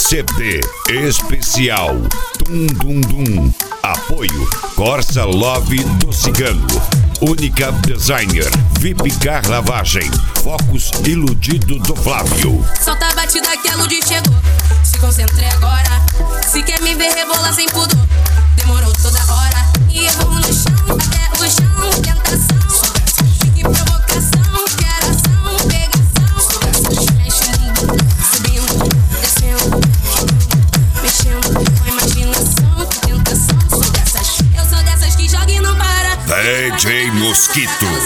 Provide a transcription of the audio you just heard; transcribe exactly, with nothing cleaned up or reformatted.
C D especial Tum Dum Dum. Apoio Corsa Love do Cigano, Única Designer, V I P Car Lavagem, Focus Iludido do Flávio. Solta a batida que a Lud chegou, se concentre agora. Se quer me ver rebolar sem pudor, demorou toda hora. E eu vou no chão, até o chão, tentação. Fique provocação, geração, pegação. Mexe no subindo, descendo, mexendo com a imaginação, tentação. Sou dessas, eu sou dessas que joga e não para. D J Mosquito.